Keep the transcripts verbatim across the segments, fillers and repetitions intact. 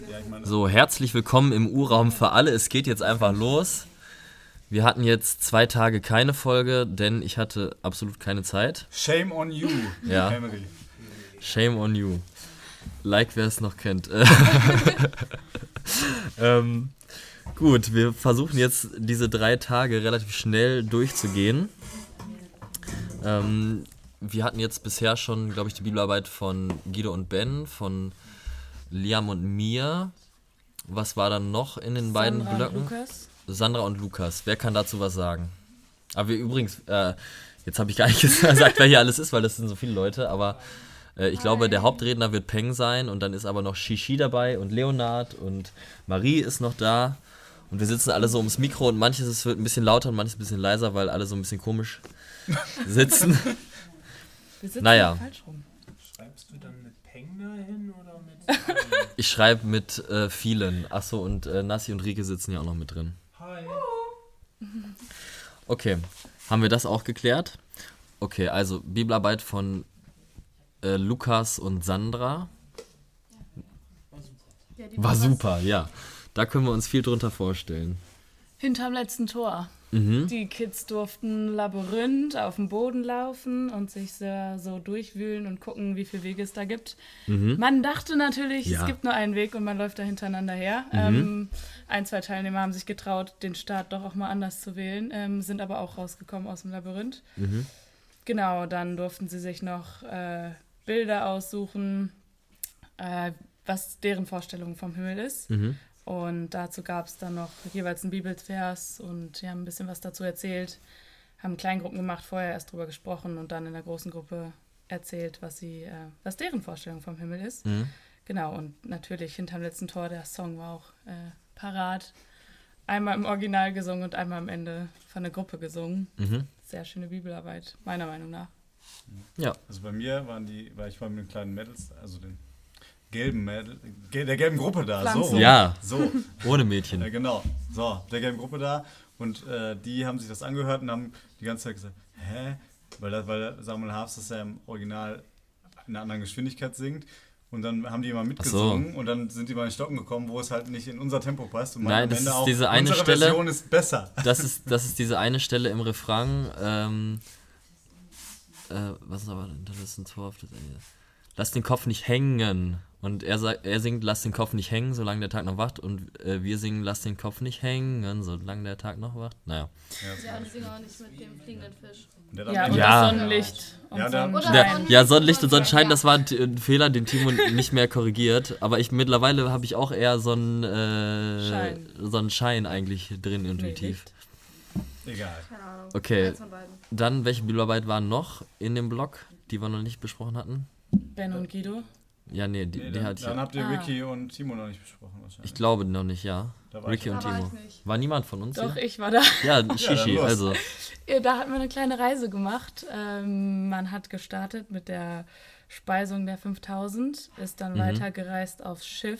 So, herzlich willkommen im U-Raum für alle. Es geht jetzt einfach los. Wir hatten jetzt zwei Tage keine Folge, denn ich hatte absolut keine Zeit. Shame on you, ja. Henry. Shame on you. Like, wer es noch kennt. ähm, gut, wir versuchen jetzt diese drei Tage relativ schnell durchzugehen. Ähm, wir hatten jetzt bisher schon, glaube ich, die Bibelarbeit von Guido und Ben, von Liam und mir. Was war dann noch in den Sandra beiden Blöcken? Und Lukas. Sandra und Lukas. Wer kann dazu was sagen? Aber wir übrigens, äh, jetzt habe ich gar nicht gesagt, wer hier alles ist, weil das sind so viele Leute, aber äh, ich Hi. glaube, der Hauptredner wird Peng sein und dann ist aber noch Shishi dabei und Leonard und Marie ist noch da und wir sitzen alle so ums Mikro und manches ist, wird ein bisschen lauter und manches ein bisschen leiser, weil alle so ein bisschen komisch sitzen. Wir sitzen naja. falsch rum. Schreibst du dann mit Peng dahin oder mit... Ich schreibe mit äh, vielen. Achso, und äh, Nassi und Rike sitzen ja auch noch mit drin. Hi. Okay, haben wir das auch geklärt? Okay, also Bibelarbeit von äh, Lukas und Sandra. Ja, war super, ja. Da können wir uns viel drunter vorstellen. Hinterm letzten Tor. Mhm. Die Kids durften Labyrinth auf dem Boden laufen und sich so, so durchwühlen und gucken, wie viele Wege es da gibt. Mhm. Man dachte natürlich, ja. es gibt nur einen Weg und man läuft da hintereinander her. Mhm. Ähm, ein, zwei Teilnehmer haben sich getraut, den Start doch auch mal anders zu wählen, ähm, sind aber auch rausgekommen aus dem Labyrinth. Mhm. Genau, dann durften sie sich noch äh, Bilder aussuchen, äh, was deren Vorstellung vom Himmel ist. Mhm. Und dazu gab es dann noch jeweils einen Bibelvers und die haben ein bisschen was dazu erzählt, haben Kleingruppen gemacht, vorher erst drüber gesprochen und dann in der großen Gruppe erzählt, was sie, äh, was deren Vorstellung vom Himmel ist. Mhm. Genau, und natürlich hinterm letzten Tor, der Song war auch äh, parat. Einmal im Original gesungen und einmal am Ende von der Gruppe gesungen. Mhm. Sehr schöne Bibelarbeit, meiner Meinung nach. Ja. Also bei mir waren die, war ich war mit den kleinen Mädels, also den gelben Mädel, der gelben Gruppe da, Pflanzen. so. Ja, so. Ohne Mädchen. Ja, genau, so, der gelben Gruppe da und äh, die haben sich das angehört und haben die ganze Zeit gesagt, hä? Weil, das, weil Samuel Harfst das ja im Original in einer anderen Geschwindigkeit singt und dann haben die immer mitgesungen so. Und dann sind die mal in Stocken gekommen, wo es halt nicht in unser Tempo passt und Nein, am das Ende ist auch, diese eine unsere Stelle, Version ist besser. Das ist, das ist diese eine Stelle im Refrain, ähm, äh, was ist aber das ist ein Tor auf das Ende. Lass den Kopf nicht hängen. Und er sagt, er singt, lass den Kopf nicht hängen, solange der Tag noch wacht. Und äh, wir singen, lass den Kopf nicht hängen, solange der Tag noch wacht. Naja. Ja, und singen auch nicht mit dem fliegenden Fisch. Ja, und ja. das Sonnenlicht. Und ja, dann, Sonnenschein. Der, ja, Sonnenlicht und Sonnenschein, das war ein, ein Fehler, den Timo nicht mehr korrigiert. Aber ich mittlerweile habe ich auch eher so einen äh, Schein. so einen Schein eigentlich drin, intuitiv. Nee, egal. Keine Ahnung. Okay, Eins von beiden. dann, welche Bibelarbeit waren noch in dem Blog, die wir noch nicht besprochen hatten? Ben und Guido. Ja, nee, die, Nee, die dann, hatte ich dann ja. habt ihr Ah. Ricky und Timo noch nicht besprochen wahrscheinlich. Ich glaube noch nicht, ja. Da war Ricky ich und Da war Timo. ich nicht. War niemand von uns Doch, hier? ich war da. Ja, dann Shishi, los. also. Ja, da hat man eine kleine Reise gemacht. Ähm, man hat gestartet mit der Speisung der fünftausend, ist dann Mhm. weitergereist aufs Schiff.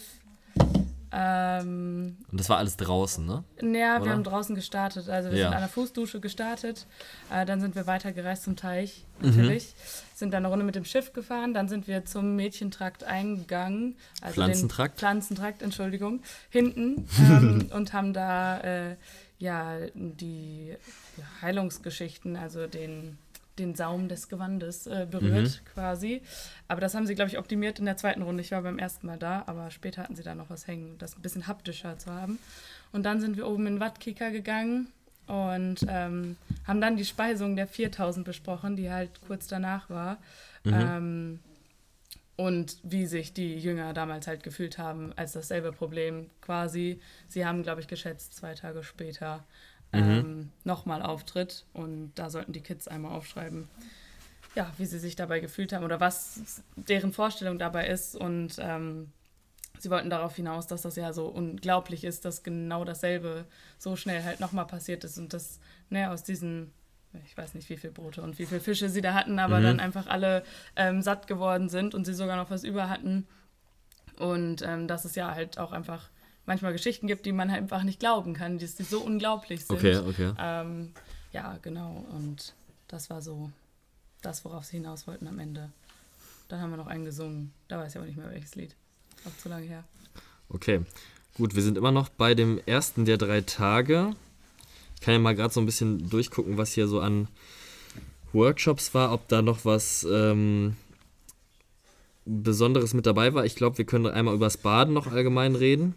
Ähm, Und das war alles draußen, ne? ja, wir Oder? haben draußen gestartet. Also wir Ja. sind an der Fußdusche gestartet. Äh, dann sind wir weitergereist zum Teich, natürlich. Sind dann eine Runde mit dem Schiff gefahren. Dann sind wir zum Mädchentrakt eingegangen. Also Pflanzentrakt? Den Pflanzentrakt, Entschuldigung. Hinten. Ähm, und haben da äh, ja die ja, Heilungsgeschichten, also den, den Saum des Gewandes äh, berührt quasi. Aber das haben sie, glaube ich, optimiert in der zweiten Runde. Ich war beim ersten Mal da, aber später hatten sie da noch was hängen, das ein bisschen haptischer zu haben. Und dann sind wir oben in den Wattkicker gegangen und ähm, haben dann die Speisung der viertausend besprochen, die halt kurz danach war. Mhm. Ähm, und wie sich die Jünger damals halt gefühlt haben, als dasselbe Problem quasi. Sie haben, glaube ich, geschätzt, zwei Tage später ähm, nochmal auftritt und da sollten die Kids einmal aufschreiben, ja, wie sie sich dabei gefühlt haben oder was deren Vorstellung dabei ist und ähm, sie wollten darauf hinaus, dass das ja so unglaublich ist, dass genau dasselbe so schnell halt nochmal passiert ist und dass ne, aus diesen, ich weiß nicht, wie viele Brote und wie viele Fische sie da hatten, aber Mhm. dann einfach alle ähm, satt geworden sind und sie sogar noch was über hatten und ähm, dass es ja halt auch einfach manchmal Geschichten gibt, die man halt einfach nicht glauben kann, die, die so unglaublich sind. Okay, okay. Ähm, ja, genau. Und das war so das, worauf sie hinaus wollten am Ende. Dann haben wir noch einen gesungen. Da weiß ich aber nicht mehr, welches Lied. Auch zu lange her. Okay, gut, wir sind immer noch bei dem ersten der drei Tage. Ich kann ja mal gerade so ein bisschen durchgucken, was hier so an Workshops war, ob da noch was ähm, Besonderes mit dabei war. Ich glaube, wir können einmal über das Baden noch allgemein reden.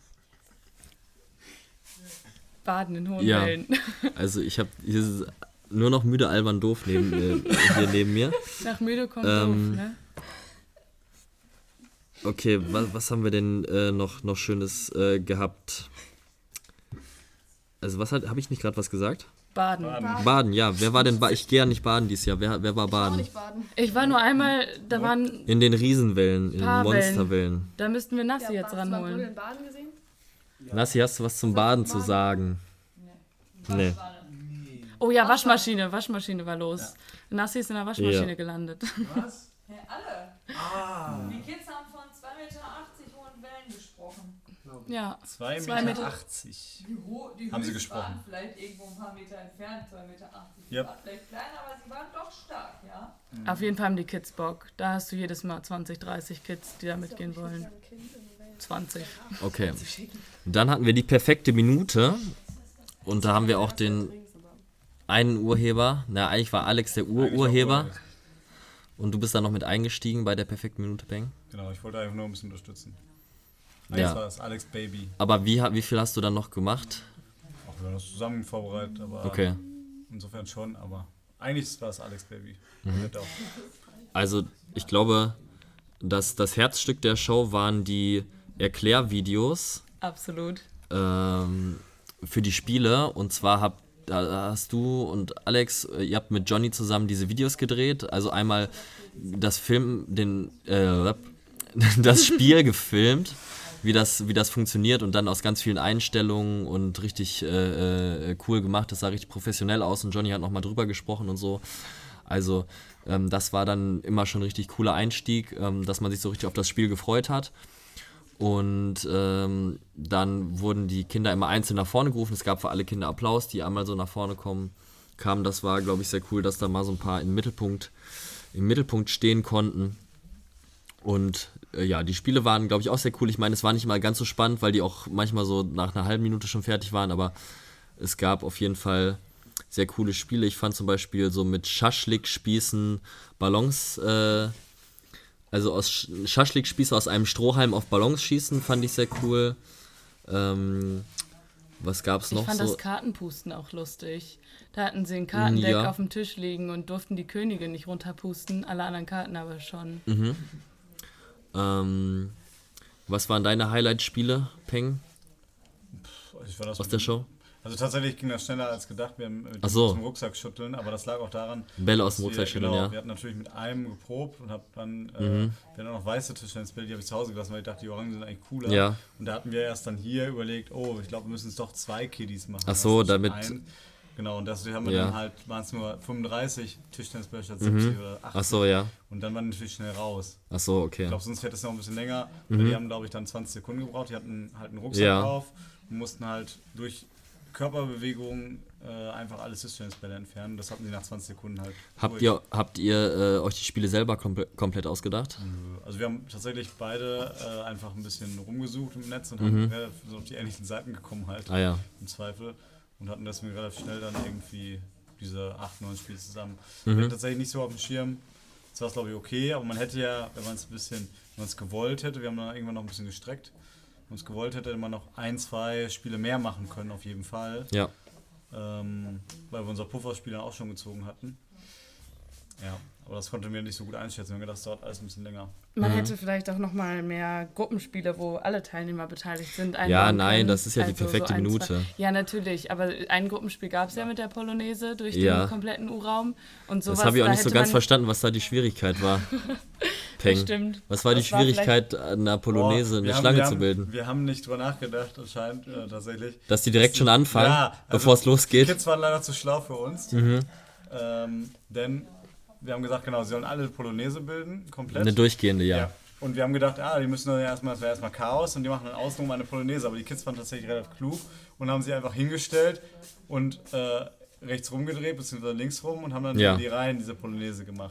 Baden in hohen Ja. Wellen. Also ich habe hier ist nur noch müde, albern, doof neben, äh, hier neben mir. Nach müde kommt Ähm, doof, ne? Okay, was, was haben wir denn äh, noch, noch Schönes äh, gehabt? Also was hat, habe ich nicht gerade was gesagt? Baden. Baden. Baden, ja. Wer war denn, ba- ich gehe ja nicht baden dieses Jahr. Wer, wer war Auch baden? nicht baden. Ich war nur einmal, da waren, In den Riesenwellen, in den Paar Wellen. Monsterwellen. da müssten wir Nassi Ja, jetzt hast du mal ranholen. Brüggeln baden gesehen? Nassi, hast du was zum Baden zu sagen? Nee. Oh ja, Waschmaschine, Waschmaschine war los. Nassi ist in der Waschmaschine Ja. gelandet. Was? Ja, alle. Ah. Die Kids haben von zwei Meter achtzig hohen Wellen gesprochen. Ja, zwei Zwei Meter Meter. achtzig. Die, Ho die Haben sie Höchsten gesprochen? waren vielleicht irgendwo ein paar Meter entfernt, zwei Meter achtzig. Die Yep. waren vielleicht kleiner, aber sie waren doch stark, ja. auf jeden Fall haben die Kids Bock. Da hast du jedes Mal zwanzig, dreißig Kids, die da mitgehen Ich wollen. hab ein Kind in den Wellen. zwanzig. Okay. Dann hatten wir die perfekte Minute. Und da haben wir auch den einen Urheber. Na, eigentlich war Alex der Ur-Urheber. Eigentlich Und du bist dann noch mit eingestiegen bei der perfekten Minute, Bang. Genau, ich wollte einfach nur ein bisschen unterstützen. Ja. Das war das Alex Baby. Aber wie, ha- wie viel hast du dann noch gemacht? Auch wir haben das zusammen vorbereitet, aber Okay. insofern schon, aber eigentlich war es Alex Baby. Mhm. Wird auch. Also ich glaube, dass das Herzstück der Show waren die Erklärvideos Absolut. ähm, für die Spiele. Und zwar habt, da hast du und Alex, äh, ihr habt mit Johnny zusammen diese Videos gedreht. Also einmal das Film, den, äh, das Spiel gefilmt, wie das, wie das funktioniert und dann aus ganz vielen Einstellungen und richtig äh, äh, cool gemacht. Das sah richtig professionell aus und Johnny hat nochmal drüber gesprochen und so. Also ähm, das war dann immer schon ein richtig cooler Einstieg, ähm, dass man sich so richtig auf das Spiel gefreut hat. Und ähm, dann wurden die Kinder immer einzeln nach vorne gerufen. Es gab für alle Kinder Applaus, die einmal so nach vorne kommen, kamen. Das war, glaube ich, sehr cool, dass da mal so ein paar im Mittelpunkt, im Mittelpunkt stehen konnten. Und äh, ja, die Spiele waren, glaube ich, auch sehr cool. Ich meine, es war nicht mal ganz so spannend, weil die auch manchmal so nach einer halben Minute schon fertig waren. Aber es gab auf jeden Fall sehr coole Spiele. Ich fand zum Beispiel so mit Schaschlik-Spießen Ballons... Äh, Also aus Sch- Schaschlik-Spieße aus einem Strohhalm auf Ballons schießen, fand ich sehr cool. Ähm, was gab's Ich noch fand so? das Kartenpusten auch lustig. Da hatten sie ein Kartendeck Ja. auf dem Tisch liegen und durften die Könige nicht runterpusten, alle anderen Karten aber schon. Mhm. Ähm, was waren deine Highlight-Spiele, Peng, Ich war das aus der Show? Also tatsächlich ging das schneller als gedacht. Wir haben mit Ach so. dem Rucksack schütteln, aber das lag auch daran, Bälle aus dem dass wir- Rucksack schütteln, genau, ja. Wir hatten natürlich mit einem geprobt und hab dann, äh, Mhm. wir hatten auch noch weiße Tischtennisbälle, die habe ich zu Hause gelassen, weil ich dachte, die Orangen sind eigentlich cooler. Ja. Und da hatten wir erst dann hier überlegt, oh, ich glaube, wir müssen es doch zwei Kiddies machen. Ach so, Also damit- ein- Genau, und deswegen haben wir Ja. dann halt, waren es nur fünfunddreißig Tischtennisbälle statt Mhm. siebzig oder achtzig. Ach so, ja. Und dann waren die natürlich schnell raus. Ach so, Ich okay. glaube, sonst hätte es noch ein bisschen länger. Mhm. Weil die haben, glaube ich, dann zwanzig Sekunden gebraucht. Die hatten halt einen Rucksack Ja. drauf und mussten halt durch Körperbewegungen äh, einfach alle Tischtennisbälle entfernen. Das hatten sie nach zwanzig Sekunden halt. Habt durch. ihr, habt ihr äh, euch die Spiele selber komple- komplett ausgedacht? Nö. Also wir haben tatsächlich beide äh, einfach ein bisschen rumgesucht im Netz und Mhm. haben relativ so auf die ähnlichen Seiten gekommen halt Ah ja. im Zweifel und hatten deswegen relativ schnell dann irgendwie diese acht, neun Spiele zusammen. Mhm. Wir hatten tatsächlich nicht so auf dem Schirm. Das war glaube ich okay, aber man hätte ja, wenn man es ein bisschen, wenn man es gewollt hätte, wir haben dann irgendwann noch ein bisschen gestreckt, wenn man es gewollt hätte, hätte man noch ein, zwei Spiele mehr machen können auf jeden Fall. Ja. Ähm, weil wir unser Pufferspiel dann auch schon gezogen hatten. Ja, aber das konnten wir nicht so gut einschätzen. Wir haben gedacht, das dauert alles ein bisschen länger. Man Mhm. hätte vielleicht auch nochmal mehr Gruppenspiele, wo alle Teilnehmer beteiligt sind. Ja, einbauen nein, können. das ist ja die Also so perfekte ein, Minute. zwei- Ja, natürlich, aber ein Gruppenspiel gab es ja mit der Polonaise durch Ja. den kompletten U-Raum. Und sowas, Das habe ich auch da nicht so hätte ganz man- verstanden, was da die Schwierigkeit war. Peng. Stimmt. Was war die Das war Schwierigkeit, an einer Polonaise Boah, eine wir haben- Schlange wir zu haben, bilden? Wir haben nicht drüber nachgedacht, anscheinend äh, tatsächlich. Dass die direkt schon anfangen, Ja, also bevor es Die losgeht? Kids waren leider zu schlau für uns. Mhm. Ähm, denn wir haben gesagt, genau, sie sollen alle Polonaise bilden, komplett. Eine durchgehende, ja. Und wir haben gedacht, ah, die müssen dann erstmal, das wäre erstmal Chaos und die machen dann außenrum eine Polonaise. Aber die Kids waren tatsächlich relativ klug und haben sie einfach hingestellt und äh, rechts rumgedreht, beziehungsweise links rum und haben dann Ja. in die Reihen diese Polonaise gemacht.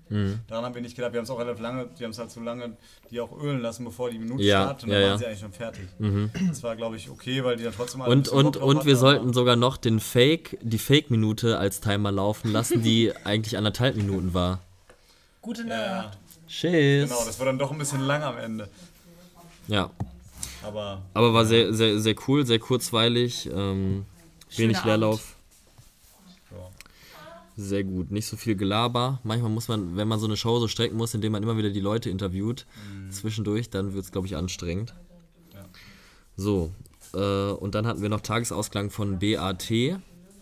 Mhm. Daran haben wir nicht gedacht. Wir haben es auch relativ lange, die haben es halt so lange, die auch ölen lassen, bevor die Minute Ja, startet. Und ja, dann ja. waren sie eigentlich schon fertig. Mhm. Das war, glaube ich, okay, weil die dann trotzdem alle ein Und, bisschen und, Bock drauf und wir hatten, sollten aber- sogar noch den Fake, die Fake-Minute als Timer laufen lassen, die eigentlich anderthalb Minuten war. Gute Ja, ja. Nacht. Tschüss. Genau, das war dann doch ein bisschen lang am Ende. Ja, Aber aber war sehr, sehr, sehr cool, sehr kurzweilig, ähm, wenig Schöner Leerlauf. ja. Sehr gut, nicht so viel Gelaber. Manchmal muss man, wenn man so eine Show so strecken muss, indem man immer wieder die Leute interviewt, zwischendurch, dann wird es, glaube ich, anstrengend. Ja. So, äh, und dann hatten wir noch Tagesausklang von B A T.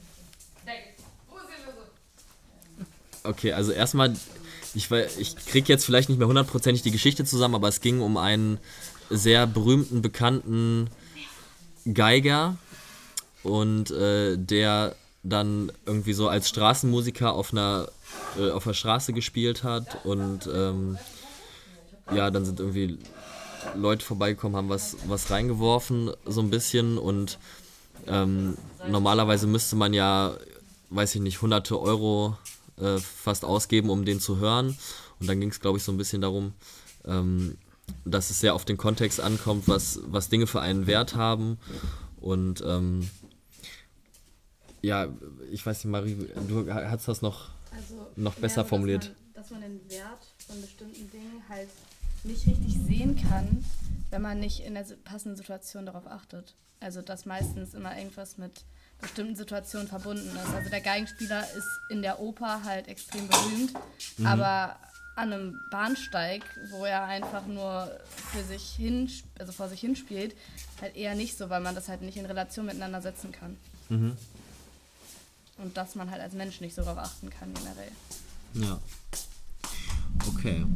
Okay, also erstmal, ich, wei- ich kriege jetzt vielleicht nicht mehr hundertprozentig die Geschichte zusammen, aber es ging um einen sehr berühmten, bekannten Geiger und äh, der dann irgendwie so als Straßenmusiker auf einer äh, auf der Straße gespielt hat und ähm, ja, dann sind irgendwie Leute vorbeigekommen, haben was, was reingeworfen, so ein bisschen und ähm, normalerweise müsste man ja, weiß ich nicht, hunderte Euro äh, fast ausgeben, um den zu hören und dann ging es, glaube ich, so ein bisschen darum, ähm, dass es sehr auf den Kontext ankommt, was, was Dinge für einen Wert haben und ähm, ja, ich weiß nicht, Marie, du hast das noch Also, noch besser ja, so, formuliert. Dass man, dass man den Wert von bestimmten Dingen halt nicht richtig sehen kann, wenn man nicht in der si- passenden Situation darauf achtet. Also dass meistens immer irgendwas mit bestimmten Situationen verbunden ist. Also der Geigenspieler ist in der Oper halt extrem berühmt, Mhm. aber an einem Bahnsteig, wo er einfach nur für sich hin, also vor sich hin spielt, halt eher nicht so, weil man das halt nicht in Relation miteinander setzen kann. Mhm. Und dass man halt als Mensch nicht so darauf achten kann generell. Ja. Okay.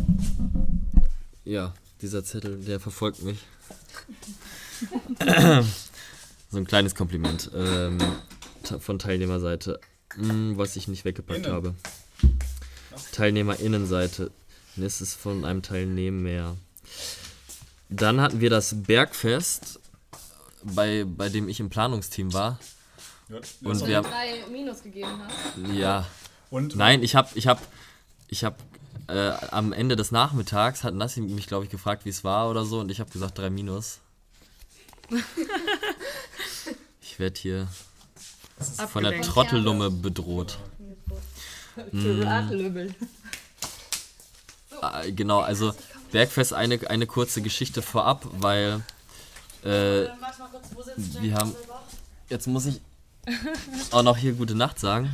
Ja, dieser Zettel, der verfolgt mich. So ein kleines Kompliment ähm, ta- von Teilnehmerseite, hm, was ich nicht weggepackt Innen. habe. Teilnehmerinnenseite. Das ist von einem Teilnehmer. Dann hatten wir das Bergfest, bei, bei dem ich im Planungsteam war. Ja, Und das wir auch- haben- drei Minus gegeben hast. Ja. und Nein, ich habe, ich habe, ich habe äh, am Ende des Nachmittags hat Nassi mich, glaube ich, gefragt, wie es war oder so, und ich habe gesagt drei Minus. Ich werde hier von der Abgelenkt. Trottellumme bedroht. Trottelümmel. Äh, genau, also Bergfest, eine, eine kurze Geschichte vorab, weil äh, wir haben, jetzt muss ich auch noch hier gute Nacht sagen.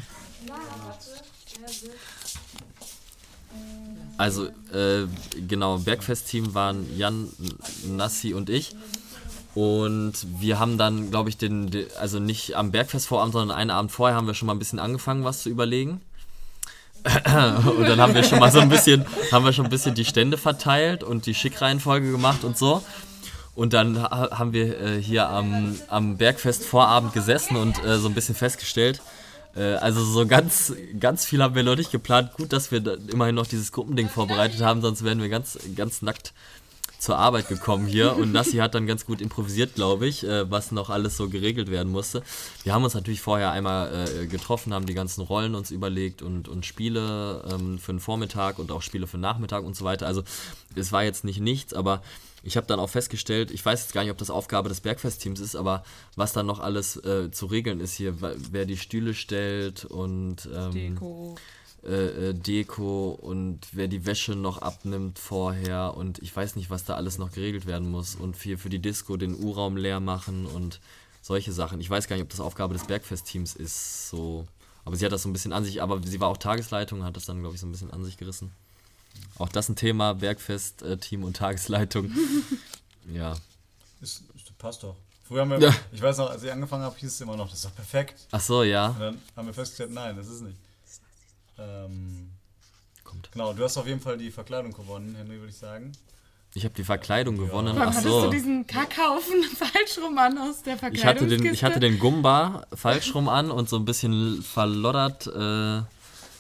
Also, äh, genau, Bergfest-Team waren Jan, Nassi und ich. Und wir haben dann, glaube ich, den, den, also nicht am Bergfestvorabend, sondern einen Abend vorher haben wir schon mal ein bisschen angefangen, was zu überlegen. Und dann haben wir schon mal so ein bisschen, haben wir schon ein bisschen die Stände verteilt und die Schickreihenfolge gemacht und so. Und dann ha- haben wir äh, hier am, am Bergfest-Vorabend gesessen und äh, so ein bisschen festgestellt, äh, also so ganz, ganz viel haben wir noch nicht geplant. Gut, dass wir da immerhin noch dieses Gruppending vorbereitet haben, sonst wären wir ganz, ganz nackt zur Arbeit gekommen hier. Und Nassi hat dann ganz gut improvisiert, glaube ich, äh, was noch alles so geregelt werden musste. Wir haben uns natürlich vorher einmal äh, getroffen, haben die ganzen Rollen uns überlegt und, und Spiele ähm, für den Vormittag und auch Spiele für den Nachmittag und so weiter. Also es war jetzt nicht nichts, aber ich habe dann auch festgestellt, ich weiß jetzt gar nicht, ob das Aufgabe des Bergfest-Teams ist, aber was dann noch alles äh, zu regeln ist hier, wa- wer die Stühle stellt und ähm, Deko. Äh, äh, Deko und wer die Wäsche noch abnimmt vorher und ich weiß nicht, was da alles noch geregelt werden muss und für, für die Disco den U-Raum leer machen und solche Sachen. Ich weiß gar nicht, ob das Aufgabe des Bergfest-Teams ist, so. Aber sie hat das so ein bisschen an sich, aber sie war auch Tagesleitung, hat das dann, glaube ich, so ein bisschen an sich gerissen. Auch das ein Thema, Bergfest-Team und Tagesleitung. Ja. Ist, ist, passt doch. Früher haben wir, Ja. ich weiß noch, als ich angefangen habe, hieß es immer noch, das ist doch perfekt. Ach so, ja. Und dann haben wir festgestellt, nein, das ist nicht. Ähm, Kommt. genau, du hast auf jeden Fall die Verkleidung gewonnen, Henry, würde ich sagen. Ich habe die Verkleidung gewonnen. Warum Ach hattest so. du diesen Kackhaufen falsch rum an aus der Ich hatte, Verkleidungskiste? den, ich hatte den Gumba falsch rum an und so ein bisschen verloddert äh,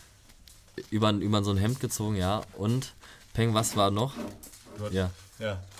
über, über so ein Hemd gezogen, ja. Und, Peng, was war noch? Du hast- Ja. Ja.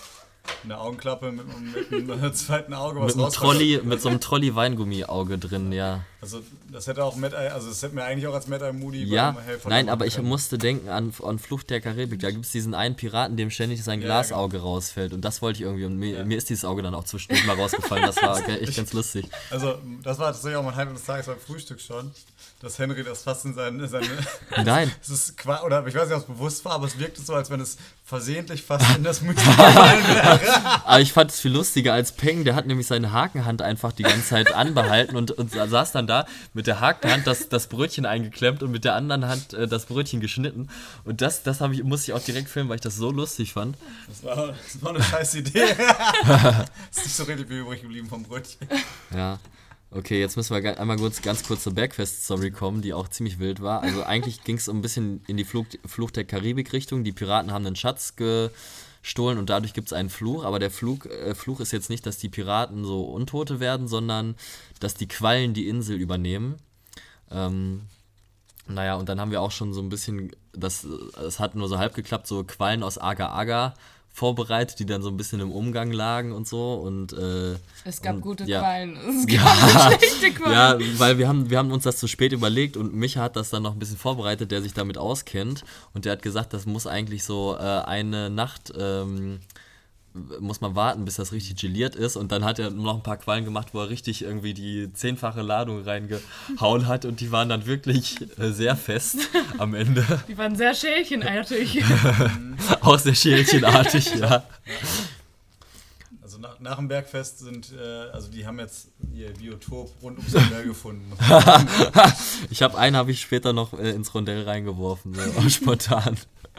eine Augenklappe mit, mit einem zweiten Auge, was Mit, einem rauskommt. Trolley, mit so einem Trolley-Weingummi-Auge drin, ja. Also das hätte auch Matt Eye, also das hätte mir eigentlich auch als Matt Eye Moody Ja, beim Helfer nein, machen aber ich können. musste denken an, an Flucht der Karibik. Da gibt es diesen einen Piraten, dem ständig sein Ja, Glasauge rausfällt. Und das wollte ich irgendwie. Und mir, Ja. mir ist dieses Auge dann auch zwischendurch mal rausgefallen. Das war ge- echt ganz lustig. Also das war tatsächlich auch mein Highlight des Tages beim Frühstück schon, dass Henry das fast in seine... seine Nein. es ist qua- oder ich weiß nicht, ob es bewusst war, aber es wirkte so, als wenn es versehentlich fast in das Mütze gefallen wäre. Aber ich fand es viel lustiger als Peng. Der hat nämlich seine Hakenhand einfach die ganze Zeit anbehalten und, und saß dann da mit der Hakenhand das, das Brötchen eingeklemmt und mit der anderen Hand äh, das Brötchen geschnitten. Und das, das hab ich, musste ich auch direkt filmen, weil ich das so lustig fand. Das war, das war eine scheiß Idee. Ist nicht so richtig viel übrig geblieben vom Brötchen. Ja. Okay, jetzt müssen wir ga- einmal kurz, ganz kurz zur Bergfest-Story kommen, die auch ziemlich wild war. Also eigentlich ging es ein bisschen in die Flug, Flucht der Karibik-Richtung. Die Piraten haben einen Schatz gestohlen und dadurch gibt es einen Fluch. Aber der Fluch, äh, Fluch ist jetzt nicht, dass die Piraten so Untote werden, sondern dass die Quallen die Insel übernehmen. Ähm, naja, und dann haben wir auch schon so ein bisschen, das, das hat nur so halb geklappt, so Quallen aus Agar-Agar vorbereitet, die dann so ein bisschen im Umgang lagen und so. Und, äh, Es gab und, gute ja. Quallen. Es Ja. gab schlechte Quallen. Ja, weil wir haben, wir haben uns das zu spät überlegt und Micha hat das dann noch ein bisschen vorbereitet, der sich damit auskennt. Und der hat gesagt, das muss eigentlich so äh, eine Nacht, ähm, muss man warten, bis das richtig geliert ist. Und dann hat er noch ein paar Quallen gemacht, wo er richtig irgendwie die zehnfache Ladung reingehauen hat. Und die waren dann wirklich äh, sehr fest am Ende. Die waren sehr schälchenartig. Auch sehr schälchenartig, ja. Also nach, nach dem Bergfest sind, äh, also die haben jetzt ihr Biotop rund ums Rondell gefunden. Ich habe einen, habe ich später noch äh, ins Rondell reingeworfen, so auch spontan.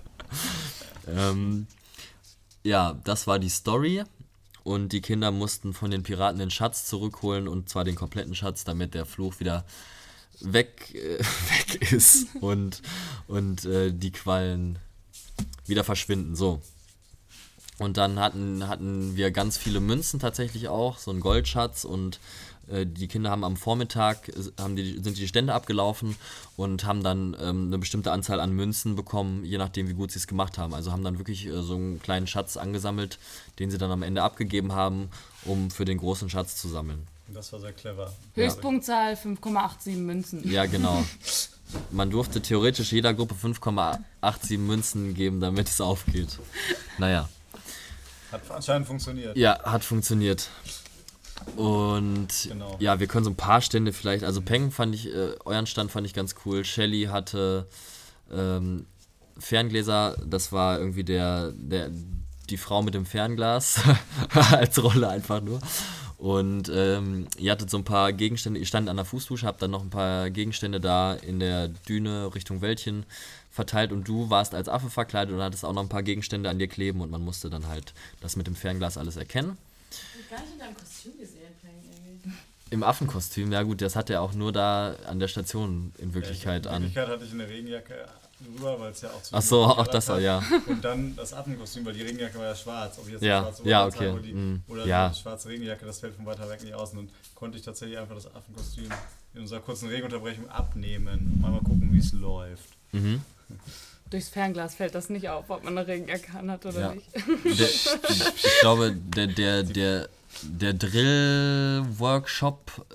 ähm, ja, das war die Story und die Kinder mussten von den Piraten den Schatz zurückholen und zwar den kompletten Schatz, damit der Fluch wieder weg, äh, weg ist und, und äh, die Quallen wieder verschwinden. So. Und dann hatten, hatten wir ganz viele Münzen tatsächlich auch, so einen Goldschatz und äh, die Kinder haben am Vormittag, äh, haben die, sind die Stände abgelaufen und haben dann ähm, eine bestimmte Anzahl an Münzen bekommen, je nachdem wie gut sie es gemacht haben. Also haben dann wirklich äh, so einen kleinen Schatz angesammelt, den sie dann am Ende abgegeben haben, um für den großen Schatz zu sammeln. Das war sehr clever. Höchstpunktzahl fünf Komma siebenundachtzig Münzen. Ja, genau. Man durfte theoretisch jeder Gruppe fünf Komma siebenundachtzig Münzen geben, damit es aufgeht. Naja. Hat anscheinend funktioniert. Ja, hat funktioniert. Und Genau. ja, wir können so ein paar Stände vielleicht, also Peng fand ich, äh, euren Stand fand ich ganz cool. Shelly hatte ähm, Ferngläser, das war irgendwie der, der, die Frau mit dem Fernglas als Rolle einfach nur. Und ähm, ihr hattet so ein paar Gegenstände, ihr standet an der Fußdusche, habt dann noch ein paar Gegenstände da in der Düne Richtung Wäldchen verteilt und du warst als Affe verkleidet und hattest auch noch ein paar Gegenstände an dir kleben und man musste dann halt das mit dem Fernglas alles erkennen. Ich hab gar nicht in deinem Kostüm gesehen, Peng, irgendwie. Im Affenkostüm, ja gut, das hat er auch nur da an der Station in Wirklichkeit in an. Wirklichkeit hatte ich eine Regenjacke drüber, weil es ja auch zu Ach so, auch das war, ja. Und dann das Affenkostüm, weil die Regenjacke war ja schwarz. Ob ich jetzt Ja, eine schwarze ja, Oberteil okay, oder, die, mm, oder ja. die schwarze Regenjacke, das fällt von weiter weg nicht aus. Und dann konnte ich tatsächlich einfach das Affenkostüm in unserer kurzen Regenunterbrechung abnehmen. Mal, mal gucken, wie es läuft. Mhm. Durchs Fernglas fällt das nicht auf, ob man eine Regenjacke hat oder Ja. nicht. Der, ich glaube, der, der, der, der Drill-Workshop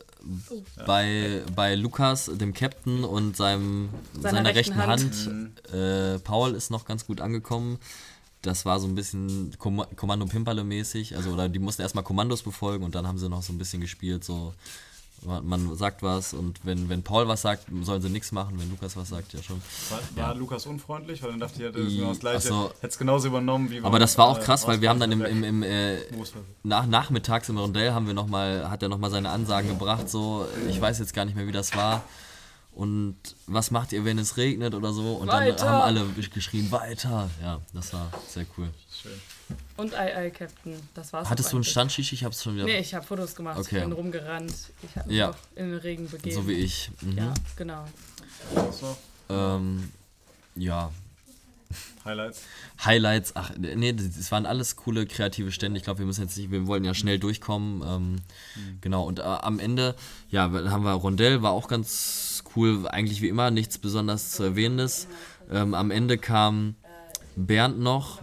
bei, bei Lukas, dem Captain und seinem, Seiner seiner rechten rechten Hand, Hand. äh, Paul ist noch ganz gut angekommen. Das war so ein bisschen Kom- Kommando-Pimperle-mäßig, also oder die mussten erstmal Kommandos befolgen und dann haben sie noch so ein bisschen gespielt, so man, man sagt was und wenn, wenn Paul was sagt, sollen sie nichts machen, wenn Lukas was sagt, ja schon. War, war Ja. Lukas unfreundlich? Weil dann dachte ich, er hätte das I- genau das Gleiche. ach so. Hätte es genauso übernommen wie Aber beim, das war auch äh, krass, weil wir haben dann im, Ausbildungswerk. im, im äh, Moosfeld. nach, nachmittags im Rondell haben wir noch mal, hat er nochmal seine Ansagen gebracht, so, ich weiß jetzt gar nicht mehr, wie das war. Und was macht ihr, wenn es regnet oder so? Und Weiter! dann haben alle geschrien, weiter. Ja, das war sehr cool. Schön. Und Ei Ei Captain, das war's. Hattest auch du einen eigentlich. Stand, Shishi? Ich hab's schon wieder. Nee, ich habe Fotos gemacht, Okay. ich bin rumgerannt. Ich habe mich Ja. auch in den Regen begeben. So wie ich. Mhm. Ja, genau. Was noch? Ähm, ja. Highlights. Highlights, ach, nee, das waren alles coole kreative Stände. Ich glaube, wir müssen jetzt nicht, wir wollen ja schnell durchkommen. Ähm, Genau, und äh, am Ende, ja, haben wir Rondell, war auch ganz cool, eigentlich wie immer, nichts besonders zu erwähnendes. Ähm, am Ende kam Bernd noch,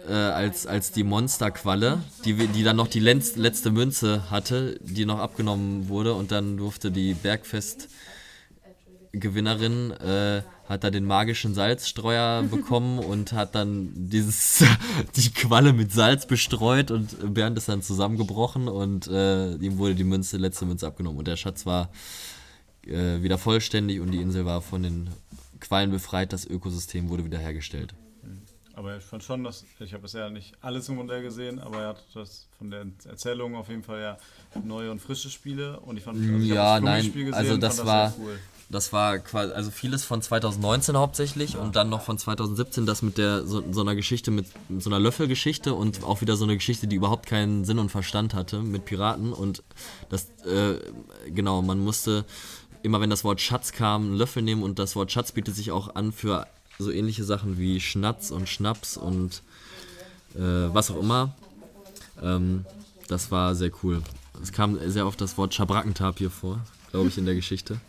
äh, als, als die Monsterqualle, die, wir- die dann noch die lenz, letzte Münze hatte, die noch abgenommen wurde und dann durfte die Bergfest-Gewinnerin äh, hat da den magischen Salzstreuer bekommen und hat dann dieses die Qualle mit Salz bestreut und Bernd ist dann zusammengebrochen und äh, ihm wurde die Münze, letzte Münze abgenommen und der Schatz war äh, wieder vollständig und die Insel war von den Quallen befreit, das Ökosystem wurde wiederhergestellt. Aber ich fand schon, dass, ich habe bisher nicht alles im Modell gesehen, aber er hat das von der Erzählung auf jeden Fall ja neue und frische Spiele und ich fand, also ich Ja, hab das nein, Flummi-Spiel gesehen, also fand das sehr war- cool. Das war quasi, also vieles von zwanzig neunzehn hauptsächlich und dann noch von zwanzig siebzehn das mit der so, so einer Geschichte, mit, mit so einer Löffelgeschichte und auch wieder so eine Geschichte, die überhaupt keinen Sinn und Verstand hatte mit Piraten und das, äh, genau, man musste immer, wenn das Wort Schatz kam, einen Löffel nehmen und das Wort Schatz bietet sich auch an für so ähnliche Sachen wie Schnatz und Schnaps und äh, was auch immer. Ähm, das war sehr cool. Es kam sehr oft das Wort Schabrackentapir vor, glaube ich, in der Geschichte.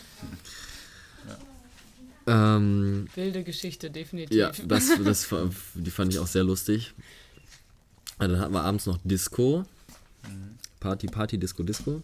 Ähm, Wilde Geschichte, definitiv. ja, das, das, die fand ich auch sehr lustig. Ja, dann hatten wir abends noch Disco. Party, Party, Disco, Disco.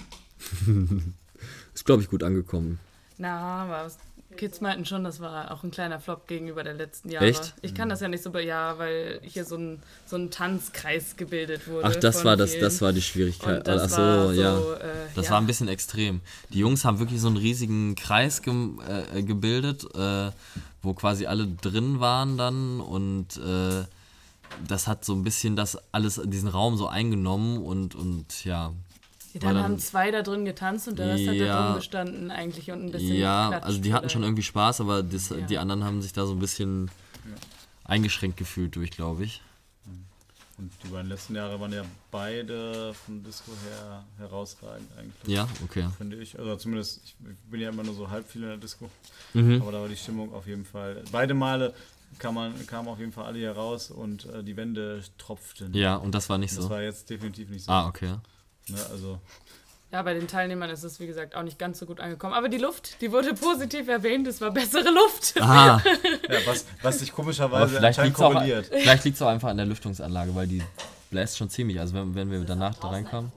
Ist, glaube ich, gut angekommen. Na, aber Kids meinten schon, das war auch ein kleiner Flop gegenüber der letzten Jahre. Echt? Ich kann das ja nicht so, be- ja, weil hier so ein, so ein Tanzkreis gebildet wurde. Ach, das von war das, vielen. das war die Schwierigkeit. Und das Ach so, war so, ja. äh, Das ja. war ein bisschen extrem. Die Jungs haben wirklich so einen riesigen Kreis gem, äh, gebildet, äh, wo quasi alle drin waren dann und äh, das hat so ein bisschen das alles, diesen Raum so eingenommen und, und ja. Die war dann dann- haben zwei da drin getanzt und der Rest hat da Ja. drin gestanden eigentlich und ein bisschen Ja, geklatscht also die hatten schon vielleicht. irgendwie Spaß, aber das, Ja. die anderen haben sich da so ein bisschen eingeschränkt gefühlt durch, glaube ich. Und die beiden letzten Jahre waren ja beide von Disco her herausragend eigentlich. Ja, okay. Finde ich. Also zumindest, ich bin ja immer nur so halb viel in der Disco. Mhm. Aber da war die Stimmung auf jeden Fall. Beide Male kam man, kamen auf jeden Fall alle hier raus und äh, die Wände tropften. Ja, und das war nicht Das so. war jetzt definitiv nicht so. Ah, okay. Ne, also, Ja, bei den Teilnehmern ist es, wie gesagt, auch nicht ganz so gut angekommen. Aber die Luft, die wurde positiv erwähnt, es war bessere Luft. Aha, ja, was, was sich aber komischerweise vielleicht anscheinend liegt es auch, korreliert. vielleicht liegt's auch einfach an der Lüftungsanlage, weil die bläst schon ziemlich. Also wenn, wenn wir danach da reinkamen.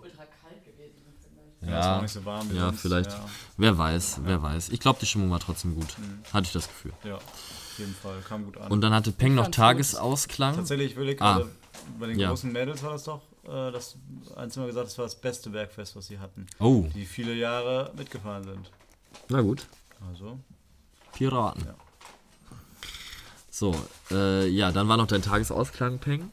Ja, es war Ja, auch nicht so warm wie ja, sonst. vielleicht. Ja, Wer weiß, wer weiß. Ich glaube, die Stimmung war trotzdem gut. Hatte ich das Gefühl. ja, auf jeden Fall. Kam gut an. Und dann hatte Peng Ich noch fand's gut. Tagesausklang. Tatsächlich, ich will Ah. gerade, bei den Ja. großen Mädels war das doch, äh, das eins Mal gesagt, das war das beste Bergfest, was sie hatten. Oh, Die viele Jahre mitgefahren sind. na gut. Also, Piraten. Ja. So, äh, ja, dann war noch dein Tagesausklang, Peng.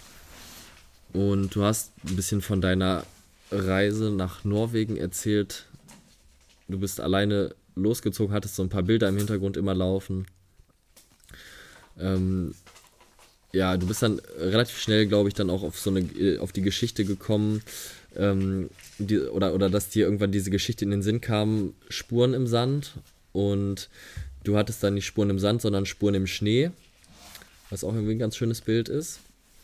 Und du hast ein bisschen von deiner Reise nach Norwegen erzählt. Du bist alleine losgezogen, hattest so ein paar Bilder im Hintergrund immer laufen. Ähm, ja, du bist dann relativ schnell, glaube ich, dann auch auf so eine, äh, auf die Geschichte gekommen, ähm, die, oder, oder dass dir irgendwann diese Geschichte in den Sinn kam, Spuren im Sand. Und du hattest dann nicht Spuren im Sand, sondern Spuren im Schnee, was auch irgendwie ein ganz schönes Bild ist.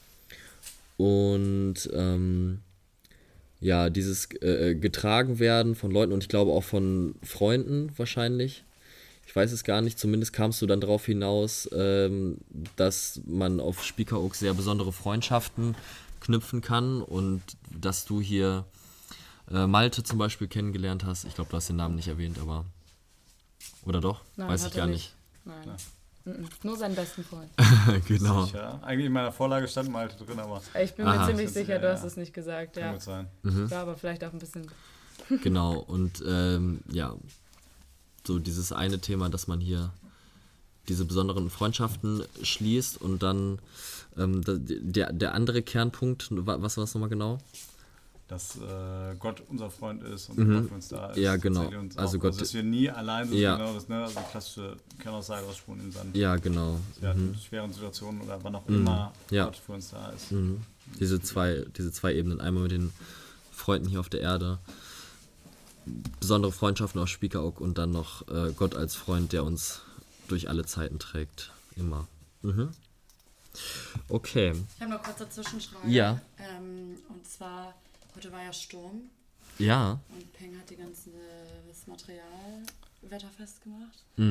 Und ähm, ja, dieses äh, getragen werden von Leuten und ich glaube auch von Freunden wahrscheinlich. Ich weiß es gar nicht, zumindest kamst du dann darauf hinaus, ähm, dass man auf Spiekeroog sehr besondere Freundschaften knüpfen kann und dass du hier äh, Malte zum Beispiel kennengelernt hast. Ich glaube, du hast den Namen nicht erwähnt, aber... Oder doch? Nein, weiß hat ich er gar nicht. Nein. Ja. Mhm. Nur seinen besten Freund. nicht. Genau. sicher. Eigentlich in meiner Vorlage stand Malte drin, aber Ich bin mir Aha. ziemlich Das ist- sicher, du ja, hast ja. es nicht gesagt. kann Ja, gut sein. Mhm. war aber vielleicht auch ein bisschen. Genau, und ähm, ja, so dieses eine Thema, dass man hier diese besonderen Freundschaften schließt und dann ähm, da- der, der andere Kernpunkt, wa- was war es nochmal genau? Dass äh, Gott unser Freund ist und Mhm. Gott für uns da ist. Ja, genau. Tatsächlich uns Also auch, Gott- dass wir nie allein sind, Ja. genau das, ne? Also die klassische Kernaussage aus Spuren im Sand. Ja, genau. Ja, Mhm. in schweren Situationen oder wann auch Mhm. immer Ja. Gott für uns da ist. Mhm. Diese zwei, diese zwei Ebenen, einmal mit den Freunden hier auf der Erde, besondere Freundschaften aus Spiekeroog und dann noch äh, Gott als Freund, der uns durch alle Zeiten trägt. Immer. Mhm. Okay. Ich habe noch kurz dazwischen schreiben. Ja. Ähm, und zwar, heute war ja Sturm Ja. und Peng hat die ganze das Material wetterfest gemacht. Mhm.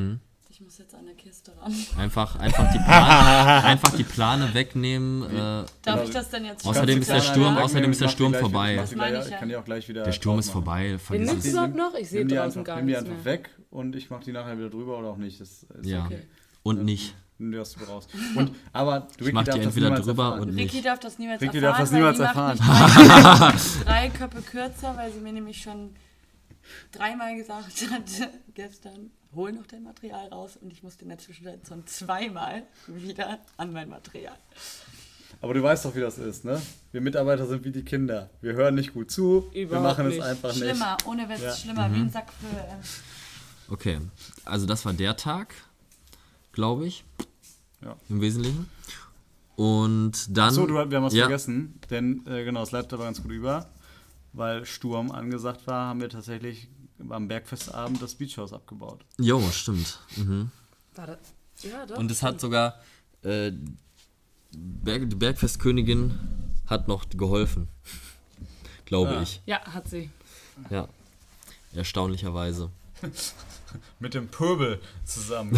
Ich muss jetzt an der Kiste ran. Einfach, einfach, die, Plane, einfach die Plane wegnehmen. Äh, Darf ich das denn jetzt schon? Außerdem ist der Sturm, außerdem ist der Sturm Mach die gleich- vorbei. mach die Das meine gleich- ich ja. Kann die auch gleich wieder Der Sturm drauf ist machen. vorbei, Den vergiss nimmst du es. überhaupt noch? Ich sehe Nimm die draußen einfach, gar nimm die nichts einfach mehr. weg und ich mach die nachher wieder drüber oder auch nicht. Das ist Ja, okay. und nicht. Nimm die aus dem raus. Und, aber Ich mach die entweder drüber und nicht. Ricky darf das niemals Ricky erfahren, darf das niemals weil erfahren. die macht mich drei, drei Köpfe kürzer, weil sie mir nämlich schon dreimal gesagt hat gestern, hol noch dein Material raus und ich musste in der Zwischenzeit schon zweimal wieder an mein Material. Aber du weißt doch, wie das ist, ne? Wir Mitarbeiter sind wie die Kinder. Wir hören nicht gut zu, wir Überhaupt machen nicht. es einfach nicht. Schlimmer, ohne Witz, Ja. schlimmer, wie ein Sack für... Äh, Okay, also das war der Tag, glaube ich. Ja. Im Wesentlichen. Und dann. Achso, wir haben was ja, vergessen, denn äh, genau, es leitet aber ganz gut über, weil Sturm angesagt war, haben wir tatsächlich am Bergfestabend das Beachhaus abgebaut. Jo, stimmt. Mhm. War das? Ja, doch. Und es hat sogar äh, Berg, die Bergfestkönigin hat noch geholfen. Glaube Ja. ich. Ja, hat sie. Ja. Erstaunlicherweise. Mit dem Pöbel zusammen.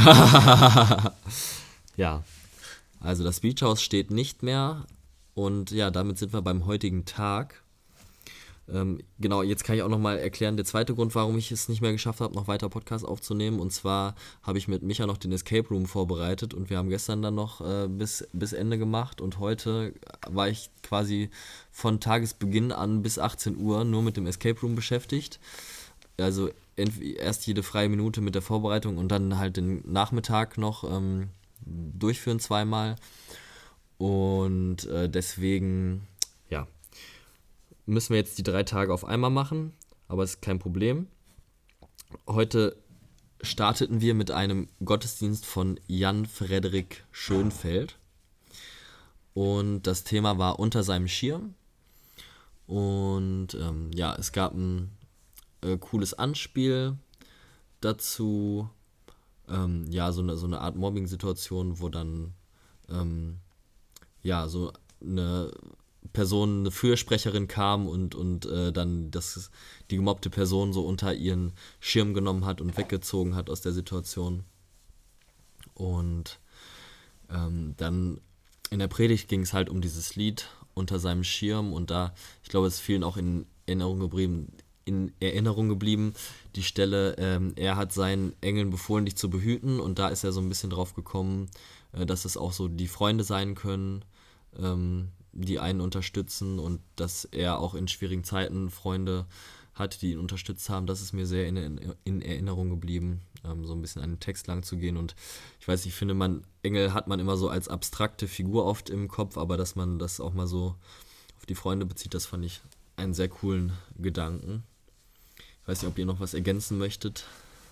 Ja. Also das Beachhaus steht nicht mehr. Und ja, damit sind wir beim heutigen Tag. Ähm, genau, jetzt kann ich auch nochmal erklären, der zweite Grund, warum ich es nicht mehr geschafft habe, noch weiter Podcasts aufzunehmen. Und zwar habe ich mit Micha noch den Escape Room vorbereitet und wir haben gestern dann noch äh, bis, bis Ende gemacht und heute war ich quasi von Tagesbeginn an bis achtzehn Uhr nur mit dem Escape Room beschäftigt. Also ent- erst jede freie Minute mit der Vorbereitung und dann halt den Nachmittag noch ähm, durchführen zweimal. Und äh, deswegen, ja, müssen wir jetzt die drei Tage auf einmal machen, aber es ist kein Problem. Heute starteten wir mit einem Gottesdienst von Jan Frederik Schönfeld und das Thema war Unter seinem Schirm und ähm, ja, es gab ein äh, cooles Anspiel dazu, ähm, ja, so eine, so eine Art Mobbing-Situation, wo dann ähm, ja, so eine Person, eine Fürsprecherin kam und, und äh, dann das, die gemobbte Person so unter ihren Schirm genommen hat und weggezogen hat aus der Situation. Und ähm, dann in der Predigt ging es halt um dieses Lied Unter seinem Schirm und da, ich glaube, es ist vielen auch in Erinnerung geblieben, in Erinnerung geblieben, die Stelle, ähm, er hat seinen Engeln befohlen, dich zu behüten und da ist er so ein bisschen drauf gekommen, äh, dass es auch so die Freunde sein können, ähm, die einen unterstützen und dass er auch in schwierigen Zeiten Freunde hat, die ihn unterstützt haben. Das ist mir sehr in, in Erinnerung geblieben, ähm, so ein bisschen an den Text lang zu gehen und ich weiß, ich finde, man Engel hat man immer so als abstrakte Figur oft im Kopf, aber dass man das auch mal so auf die Freunde bezieht, das fand ich einen sehr coolen Gedanken. Ich weiß nicht, ob ihr noch was ergänzen möchtet.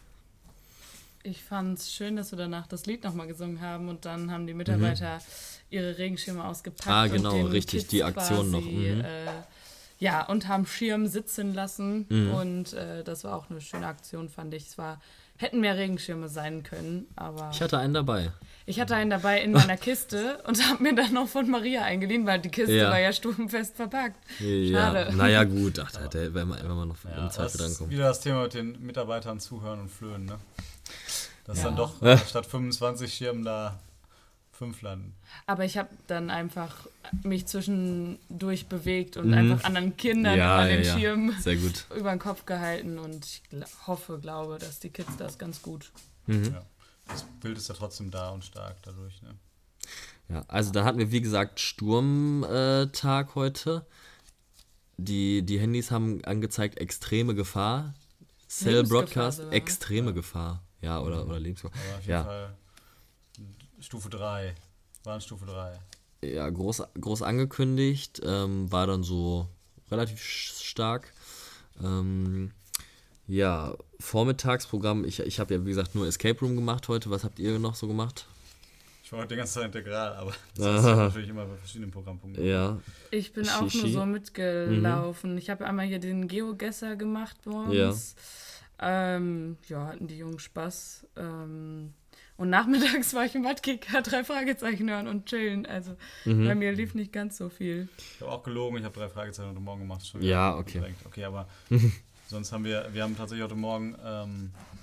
Ich fand es schön, dass wir danach das Lied nochmal gesungen haben und dann haben die Mitarbeiter ihre Regenschirme ausgepackt. Ah, genau, und den richtig, Kids die Aktion quasi, noch, mhm. Äh, ja, und haben Schirm sitzen lassen Mhm. und äh, das war auch eine schöne Aktion, fand ich. Es war, hätten mehr Regenschirme sein können, aber Ich hatte einen dabei. ich hatte einen dabei in meiner Kiste und habe mir dann noch von Maria eingeliehen, weil die Kiste Ja. war ja sturmfest verpackt. Ja, Schade. naja, gut, ach, da hätte wenn man, wenn man noch Ja, im Zweifel das dran ist kommt. wieder das Thema mit den Mitarbeitern zuhören und flöhen, ne? Dass Ja. dann doch Ja. äh, statt fünfundzwanzig Schirmen da fünf landen. Aber ich habe dann einfach mich zwischendurch bewegt und Mhm. einfach anderen Kindern Ja, an ja, den ja. Schirm Sehr gut. über den Kopf gehalten und ich gl- hoffe, glaube, dass die Kids das ganz gut. Mhm. Ja. Das Bild ist ja trotzdem da und stark dadurch, ne? Ja, also dann hatten wir, wie gesagt, Sturmtag heute. Die, die Handys haben angezeigt, extreme Gefahr. Cell Lebensgefahr Broadcast, sogar, ne? extreme Gefahr. Ja, oder, oder Lebensgefahr. Aber auf jeden Ja, Fall Stufe drei. Warnstufe drei. ja groß, groß angekündigt, ähm, war dann so relativ sch- stark. Ähm, ja, Vormittagsprogramm, ich, ich habe ja, wie gesagt, nur Escape Room gemacht heute. Was habt ihr noch so gemacht? Ich war heute die ganze Zeit integral, aber das ist ja natürlich immer bei verschiedenen Programmpunkten. Ja, Ich bin auch Shishi. nur so mitgelaufen. Ich habe einmal hier den Geogesser gemacht morgens. Ja, ähm, ja hatten die Jungen Spaß. Ähm, und nachmittags war ich im Wattkicker, drei Fragezeichen hören und chillen. Also Mhm. bei mir lief nicht ganz so viel. Ich habe auch gelogen, ich habe drei Fragezeichen heute Morgen gemacht. Schon Ja, wieder okay. verdrängt. Okay, aber sonst haben wir, wir haben tatsächlich heute Morgen ähm,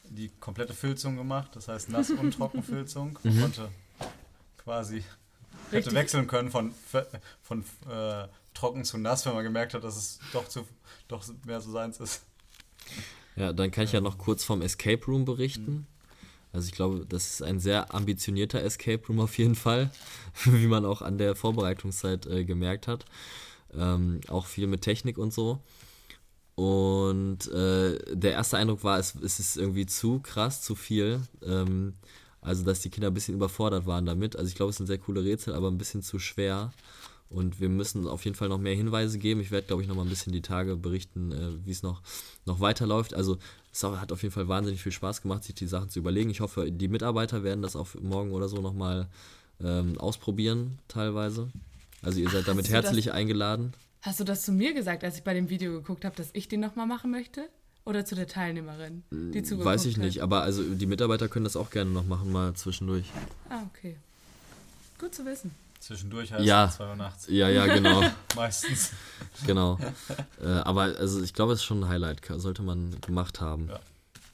die komplette Filzung gemacht, das heißt Nass- und Trockenfilzung. Man konnte quasi, hätte Richtig. wechseln können von, von äh, trocken zu nass, wenn man gemerkt hat, dass es doch, zu, doch mehr so seins ist. Ja, dann kann ich ja noch kurz vom Escape Room berichten. Also ich glaube, das ist ein sehr ambitionierter Escape Room auf jeden Fall, wie man auch an der Vorbereitungszeit äh, gemerkt hat. Ähm, auch viel mit Technik und so. Und äh, der erste Eindruck war, es, es ist irgendwie zu krass, zu viel. Ähm, also, dass die Kinder ein bisschen überfordert waren damit. Also, ich glaube, es sind sehr coole Rätsel, aber ein bisschen zu schwer. Und wir müssen auf jeden Fall noch mehr Hinweise geben. Ich werde, glaube ich, noch mal ein bisschen die Tage berichten, äh, wie es noch, noch weiterläuft. Also, es hat auf jeden Fall wahnsinnig viel Spaß gemacht, sich die Sachen zu überlegen. Ich hoffe, die Mitarbeiter werden das auch morgen oder so noch mal ähm, ausprobieren, teilweise. Also, ihr seid Ach, damit hast du das- herzlich eingeladen. Hast du das zu mir gesagt, als ich bei dem Video geguckt habe, dass ich den nochmal machen möchte? Oder zu der Teilnehmerin, die zugeguckt Weiß ich hat? nicht, aber also die Mitarbeiter können das auch gerne noch machen, mal zwischendurch. Ah, okay. Gut zu wissen. Zwischendurch heißt Ja. es zwei Uhr nachts. Ja, ja, genau. Meistens. Genau. Äh, aber also ich glaube, es ist schon ein Highlight, sollte man gemacht haben. Ja.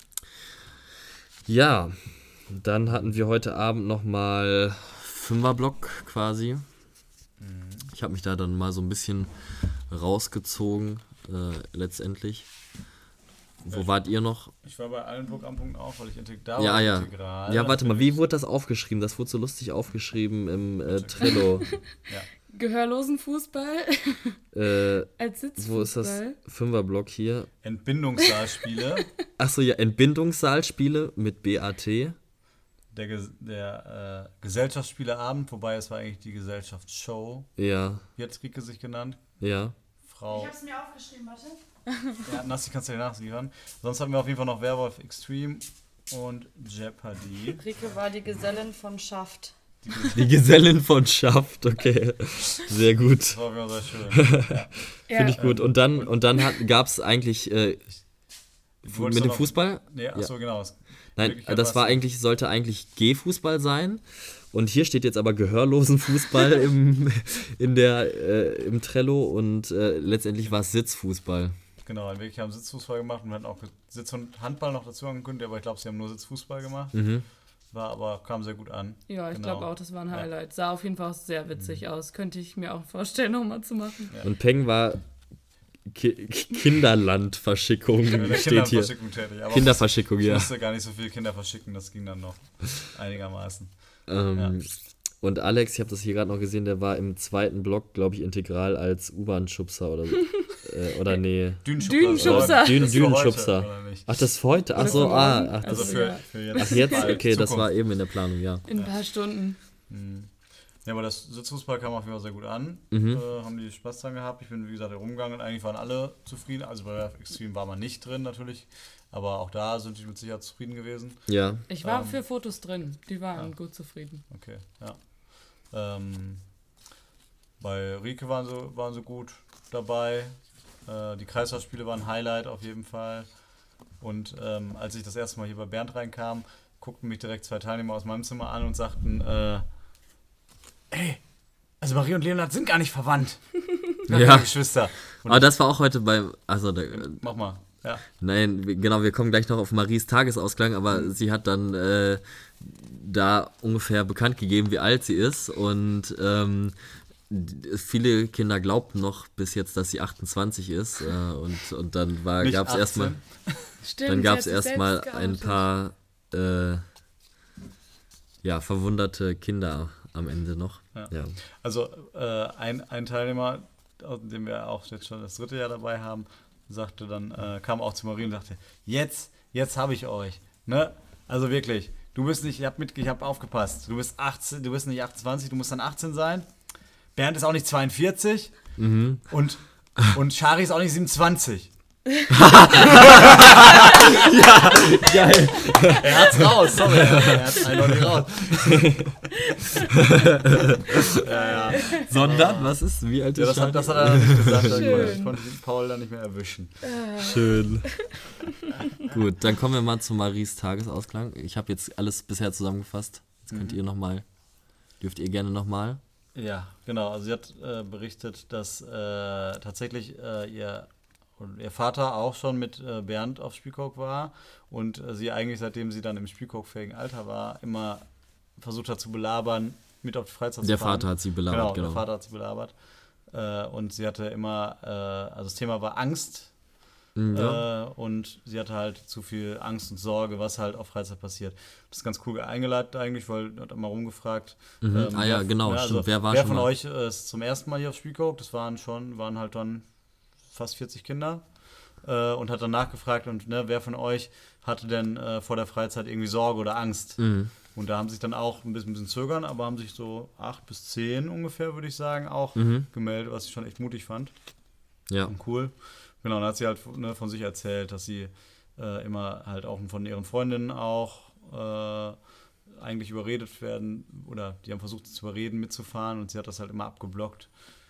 Ja, dann hatten wir heute Abend nochmal Fünferblock quasi. Ich habe mich da dann mal so ein bisschen rausgezogen, äh, letztendlich. Wo Ja. wart ihr noch? Ich war bei Allenburg am Punkt auch, weil ich integ- da Ja, war ich ja. integral. Ja, warte mal, wie wurde das aufgeschrieben? Das wurde so lustig aufgeschrieben im äh, Trello. Gehörlosen Fußball äh, als Sitzfußball. wo ist das? Fünferblock hier. Entbindungssaalspiele. Achso, ja, Entbindungssaalspiele mit B A T. Der, Ges- der äh, Gesellschaftsspieleabend, wobei es war eigentlich die Gesellschaftsshow. Ja, Wie hat Rike sich genannt? ja. Frau. hab's mir aufgeschrieben, warte. Ja, Nassi, kannst du dir nachsichern. Sonst hatten wir auf jeden Fall noch Werwolf Extreme und Jeopardy. Rike war die Gesellin von Schaft. Die Gesellin von Schaft, okay. Sehr gut. Das war auf jeden Fall sehr schön. Ja. Ja, Finde ich gut. Und dann, und dann gab es eigentlich äh, Du Fu- wolltest mit doch dem noch- Fußball? Nee, achso, genau. Nein, Möglichkeit das war war's- eigentlich, sollte eigentlich G-Fußball sein. Und hier steht jetzt aber gehörlosen Fußball im, in der, äh, im Trello und äh, letztendlich war es Sitzfußball. Genau, in Wirklichkeit haben Sitzfußball gemacht und wir hatten auch Sitz- und Handball noch dazu angekündigt, aber ich glaube, sie haben nur Sitzfußball gemacht. Mhm. War aber, kam sehr gut an. Ja, ich Genau. glaube auch, das war ein Ja. Highlight. Sah auf jeden Fall auch sehr witzig aus. Könnte ich mir auch vorstellen, nochmal zu machen. Ja. Und Peng war Ki Kinderlandverschickung, Ja, der steht hier. Kinderverschickung tätig. Aber Kinderverschickung, ich ja. musste gar nicht so viel Kinder verschicken, das ging dann noch einigermaßen. Ähm, Ja. Und Alex, ich habe das hier gerade noch gesehen, der war im zweiten Block, glaube ich, integral als U-Bahn-Schubser oder so. äh, oder nee. Dünenschubser. Dünenschubser. Dün- Das ist für heute, Dünenschubser. oder nicht? Ach, das ist für heute? Ach Oder so, für ah. morgen? Ach, Also das, für, ja. für jetzt. ach jetzt? bald, Okay, das Zukunft. war eben in der Planung, ja. In ein paar Stunden. Mhm. Ja, aber das Sitzfußball kam auf jeden Fall sehr gut an. Mhm. Äh, haben die Spaß dran gehabt. Ich bin, wie gesagt, rumgegangen und eigentlich waren alle zufrieden. Also bei Extreme war man nicht drin natürlich. Aber auch da sind die mit Sicherheit zufrieden gewesen. Ja. Ich war Ähm, für Fotos drin. Die waren ja. gut zufrieden. Okay, ja. Ähm, bei Rike waren sie, waren sie gut dabei. Äh, die Kreislaufspiele waren ein Highlight auf jeden Fall. Und ähm, als ich das erste Mal hier bei Bernd reinkam, guckten mich direkt zwei Teilnehmer aus meinem Zimmer an und sagten, äh, ey, also Marie und Leonard sind gar nicht verwandt. Gar Ja. keine Geschwister. Und Aber das war auch heute beim, also, da, mach mal. Ja. nein, wir- genau, wir kommen gleich noch auf Maries Tagesausklang, aber Mhm. sie hat dann äh, da ungefähr bekannt gegeben, wie alt sie ist und ähm, d- viele Kinder glaubten noch bis jetzt, dass sie achtundzwanzig ist äh, und, und dann Nicht gab es erstmal achtzehn. Stimmt, dann sie gab hat es sich erstmal selbst ein geoutet. paar äh, ja, verwunderte Kinder am Ende noch. Ja. Ja. Also äh, ein, ein Teilnehmer, aus dem wir auch jetzt schon das dritte Jahr dabei haben, sagte dann, äh, kam auch zu Marie und sagte, jetzt, jetzt habe ich euch. Ne? Also wirklich, du bist nicht, ich habe mit, ich habe aufgepasst, du bist achtzehn, du bist nicht achtundzwanzig, du musst dann achtzehn sein. Bernd ist auch nicht zweiundvierzig Mhm. und, und Shari ist auch nicht siebenundzwanzig. Geil. Er hat's raus, sorry. Er hat's eindeutig raus. ja, ja. Sondern, was ist? Wie alt ja ist das, hat, Shari? das hat er dann nicht gesagt, da Schön. konnte- konnte ich Paul dann nicht mehr erwischen. Schön. Gut, dann kommen wir mal zu Maries Tagesausklang. Ich habe jetzt alles bisher zusammengefasst. Jetzt könnt ihr nochmal, dürft ihr gerne nochmal. Ja, genau. Also sie hat äh, berichtet, dass äh, tatsächlich äh, ihr ihr Vater auch schon mit äh, Bernd auf Spielkork war und äh, sie eigentlich, seitdem sie dann im Spielkorkfähigen Alter war, immer versucht hat zu belabern, mit auf die Freizeit Der zu fahren. Vater hat sie belabert, genau. genau. Der Vater hat sie belabert. Äh, und sie hatte immer, äh, also das Thema war Angst. Ja. Äh, und sie hatte halt zu viel Angst und Sorge, was halt auf Freizeit passiert. Das ist ganz cool eingeleitet eigentlich, weil hat mal rumgefragt. Mhm. ähm, ah ja, wer, genau, ja, also, stimmt. Wer war wer schon von mal? euch äh, ist zum ersten Mal hier auf Spielkork? Das waren schon, waren halt dann fast vierzig Kinder. Äh, und hat dann nachgefragt, und ne, wer von euch hatte denn äh, vor der Freizeit irgendwie Sorge oder Angst? Mhm. Und da haben sich dann auch ein bisschen, ein bisschen zögern, aber haben sich so acht bis zehn ungefähr, würde ich sagen, auch Mhm. gemeldet, was ich schon echt mutig fand. Ja. Und cool. Genau, dann hat sie halt ne, von sich erzählt, dass sie äh, immer halt auch von ihren Freundinnen auch äh, eigentlich überredet werden, oder die haben versucht, sie zu überreden, mitzufahren, und sie hat das halt immer abgeblockt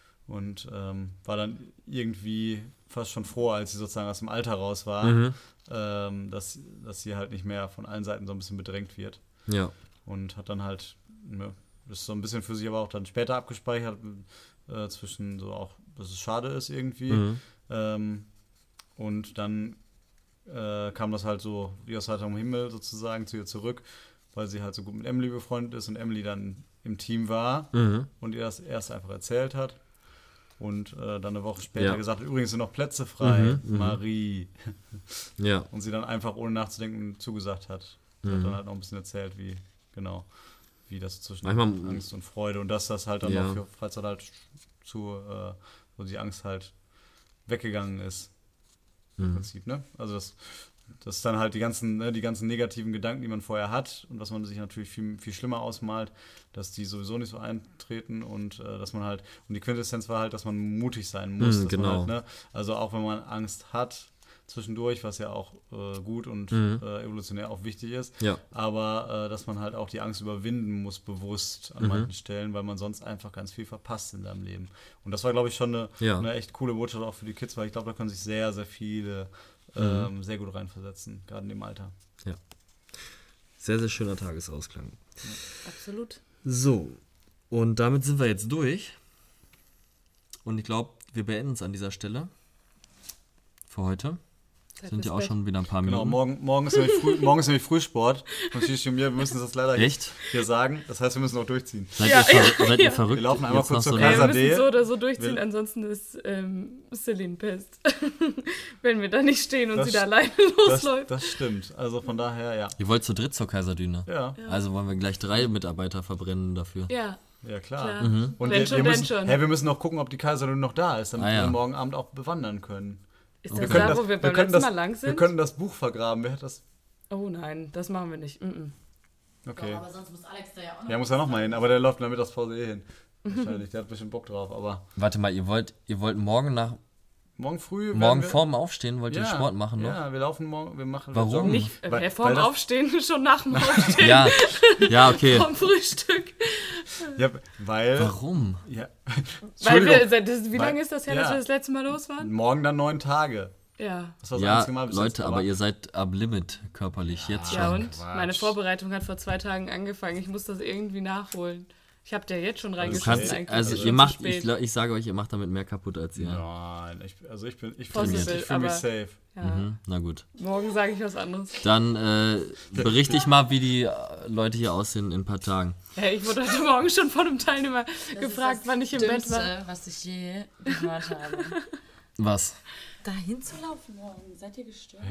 und ähm, war dann irgendwie fast schon froh, als sie sozusagen aus dem Alter raus war, Mhm. ähm, dass, dass sie halt nicht mehr von allen Seiten so ein bisschen bedrängt wird. Ja. Und hat dann halt ne, das so ein bisschen für sich aber auch dann später abgespeichert, äh, zwischen so auch, dass es schade ist irgendwie. Mhm. Ähm, und dann äh, kam das halt so wie aus heiterem Himmel sozusagen zu ihr zurück, weil sie halt so gut mit Emily befreundet ist und Emily dann im Team war Mhm. und ihr das erst einfach erzählt hat. Und äh, dann eine Woche später Ja. gesagt hat, übrigens sind noch Plätze frei, Mhm, mhm. Marie. Ja. Und sie dann einfach ohne nachzudenken zugesagt hat. Sie Mhm. hat dann halt noch ein bisschen erzählt, wie, genau, wie das zwischen Manchmal- Angst und Freude und dass das halt dann Ja. noch für Freizeit halt zu, äh, wo die Angst halt weggegangen ist. Im Mhm. Prinzip, ne? Also das, das ist dann halt die ganzen, ne, die ganzen negativen Gedanken, die man vorher hat und was man sich natürlich viel, viel schlimmer ausmalt, dass die sowieso nicht so eintreten und äh, dass man halt, und die Quintessenz war halt, dass man mutig sein muss. Mhm, dass genau. man halt, ne, also auch wenn man Angst hat zwischendurch, was ja auch äh, gut und Mhm. äh, evolutionär auch wichtig ist, Ja. aber äh, dass man halt auch die Angst überwinden muss, bewusst an Mhm. manchen Stellen, weil man sonst einfach ganz viel verpasst in seinem Leben. Und das war, glaube ich, schon eine, Ja. eine echt coole Botschaft auch für die Kids, weil ich glaube, da können sich sehr, sehr viele Mhm. ähm, sehr gut reinversetzen, gerade in dem Alter. Sehr, sehr schöner Tagesausklang. Absolut. So, und damit sind wir jetzt durch. Und ich glaube, wir beenden es an dieser Stelle. Für heute. Zeit Sind fürs ja auch Bett. schon wieder ein paar Genau, Minuten. morgen, morgen, ist nämlich früh, morgen ist nämlich Frühsport. Und Shishi und mir, wir müssen das leider Echt? hier sagen. Das heißt, wir müssen auch durchziehen. Seid, Ja, ihr, ver ja, seid ihr ja. verrückt? Wir laufen einmal Jetzt kurz noch zur so Ey, eine- wir Kaiser müssen D. so oder so durchziehen, Wir- ansonsten ist ähm, Celine pisst. Wenn wir da nicht stehen und Das sie da st- alleine Das, losläuft. das stimmt. Also von daher, ja. Ihr wollt zu dritt zur Kaiserdüne. Ja, Also wollen wir gleich drei Mitarbeiter verbrennen dafür. Ja, ja klar. klar. Mhm. Und Wenn wir, schon, wir denn müssen, schon. Hey, wir müssen noch gucken, ob die Kaiserin noch da ist, damit Ah, ja. wir morgen Abend auch bewandern können. Ist Wir das können da, das- wo wir wir beim können letzten das- Mal lang Wir sind? können das Buch vergraben. Wer hat das? Oh nein, das machen wir nicht. Mm-mm. Okay. Aber sonst muss Alex da ja auch noch. Der muss ja noch mal hin, aber der läuft in der Mittagspause eh hin. Wahrscheinlich, der hat bestimmt Bock drauf. Aber Warte mal, ihr wollt, ihr wollt morgen nach morgen früh. werden morgen wir, vorm Aufstehen, wollt ihr ja, Sport machen noch? Ja, wir laufen morgen. Wir machen Warum? wir joggen. Nicht äh, Weil- wer vorm weil das- Aufstehen, schon nach dem Aufstehen. Ja, ja, okay. Vom Frühstück. Ja, weil. Warum? Ja. Weil wir, Entschuldigung, seit- das, wie Weil- lange ist das her, ja. dass wir das letzte Mal los waren? morgen dann neun Tage. Ja. Das war das Ja, einzige Mal bis Leute, jetzt, aber ihr seid am Limit körperlich jetzt Ja, schon. und? Quatsch. Meine Vorbereitung hat vor zwei Tagen angefangen. Ich muss das irgendwie nachholen. Ich habe dir jetzt schon Du reingeschissen. kannst, eigentlich. also Ist ihr schon macht, zu ich, spät. glaub- ich sage euch, ihr macht damit mehr kaputt als ihr. Nein, ich, also ich bin. Ich fühle Possible, mich, ich fühl mich aber- safe. Ja. Mhm, na gut. Morgen sage ich was anderes. Dann äh, berichte ich mal, wie die äh, Leute hier aussehen in ein paar Tagen. Hey, ich wurde heute Morgen schon von einem Teilnehmer Das gefragt, ist das wann ich im Bett Dümmste, war. was ich je gehört habe. Was? Dahin zu laufen morgen, seid ihr gestört?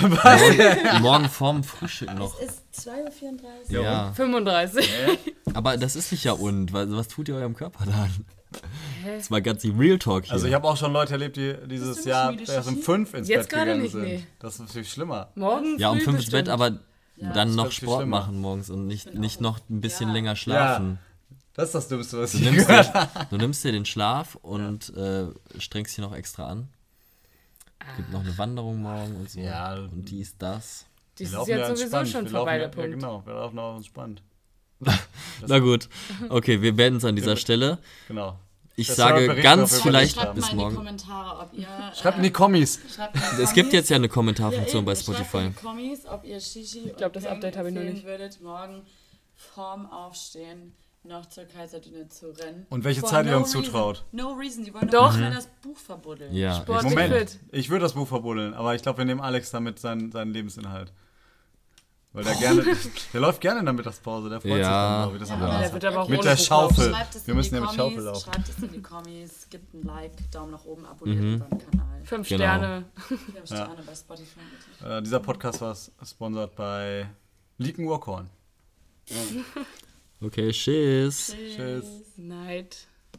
Was? Morgen vorm Frühstück noch. Es ist zwei Uhr vierunddreißig. Ja, fünfunddreißig. aber das ist nicht ja und. Was, was tut ihr eurem Körper dann? Hä? Das war ganz die Real Talk hier. Also ich habe auch schon Leute erlebt, die dieses nicht Jahr müde, erst um Shishi? fünf ins Jetzt Bett gerade gegangen nicht, sind. nee. Das ist viel schlimmer. Morgen ja, um früh fünf ins Bett, bestimmt. aber Ja, dann das noch wird viel Sport schlimmer. machen morgens und nicht, bin nicht auch- noch ein bisschen Ja. länger schlafen. Das ist das Dümmste, was Du ich nimmst, gehört dir, du nimmst dir den Schlaf und äh, strengst dich noch extra an. Gibt noch eine Wanderung morgen und so. Ja. Und dies, das. Die ist Wir laufen jetzt ja sowieso entspannt. schon Wir vorbei, der laufen, ja, Punkt. ja, genau, wir laufen auch entspannt. Na gut. Okay, wir beenden es an dieser Stelle. Genau. Ich Das sage soll berichten, ganz ob wir vielleicht Schreibt bis mal in die morgen. Kommentare, ob ihr. Schreibt in äh, die Kommis. schreibt in die Es Kommis. gibt jetzt ja eine Ja, Kommentarfunktion eben, bei schreibt in Spotify. die Kommis, ob ihr Shishi Ich glaub, das Update habe ich noch nicht. würdet morgen vorm Aufstehen noch zur Kaiserdüne zu rennen. Und welche For Zeit ihr no uns reason. zutraut. No reason, die wollen Doch. doch nicht mehr das Buch verbuddeln. Ja. Sportlich Moment, fit. ich würde das Buch verbuddeln, aber ich glaube, wir nehmen Alex damit seinen, seinen Lebensinhalt. Weil der gerne, der läuft gerne in der Mittagspause, der freut sich Ja. dann, glaube ich. Das Ja, haben wir aber auch. Der wird aber auch Mit ohne der Buch Schaufel. laufen. Schreibt es Wir in müssen die ja mit Kommis, Schaufel laufen. Schreibt es in die Kommis, gebt ein Like, Daumen nach oben, abonniert Mhm. unseren Kanal. Fünf Genau. Sterne. Fünf Sterne bei Spotify. bitte. Äh, dieser Podcast war sponsert bei Leaken Walkhorn. Okay, tschüss. Tschüss. Night.